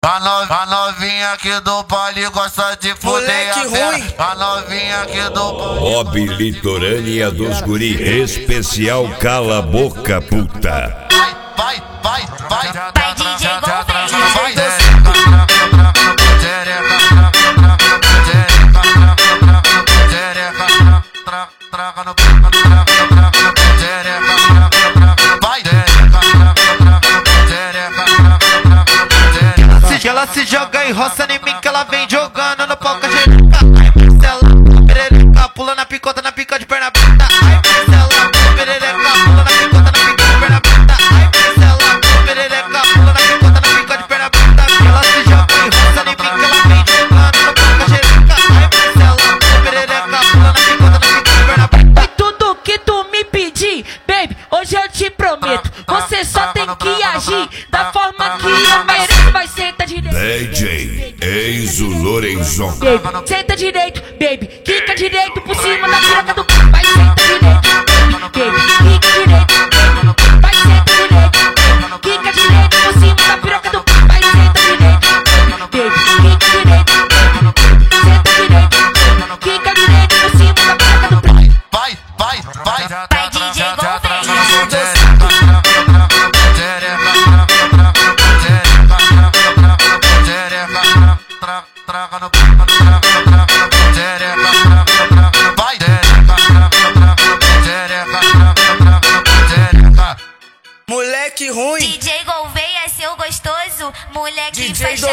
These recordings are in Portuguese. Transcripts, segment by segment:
A novinha aqui do baile gosta de foder a perna. A novinha aqui do baile. Bob Litorânea dos Guri, especial Cala a Boca Puta. Vai DJ Gouveia. Ela se joga e roça em mim que ela vem jogando no palco xereca. Ai Marcela, perereca, pula na picota de perna aberta. Ai Marcela, perereca, pula na picota de perna aberta. Ai Marcela, perereca, pula na picota de perna aberta. Ela se joga e roça em mim que ela vem jogando no palco xereca. Ai Marcela, perereca, pula na picota de perna aberta. E tudo que tu me pedir, baby, hoje eu te prometo. Você só tem que agir da forma que eu mereço. Vai senta direito, DJ Enzo Lorenzon. baby. Senta direito, baby. Quica direito por cima da piroca do p***. Vai senta direito, baby. Quica direito, baby. Vai senta direito, baby. Quica direito por cima da piroca do p***. Vai senta direito, baby. Quica direito, baby. Senta direito, baby. Quica direito por cima da piroca do p***. Vai DJ Gouveia. Moleque ruim. DJ Gouveia é seu gostoso, moleque DJ faixa.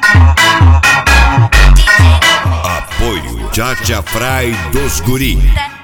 Apoio Tchatcha Fry dos Guri. DJ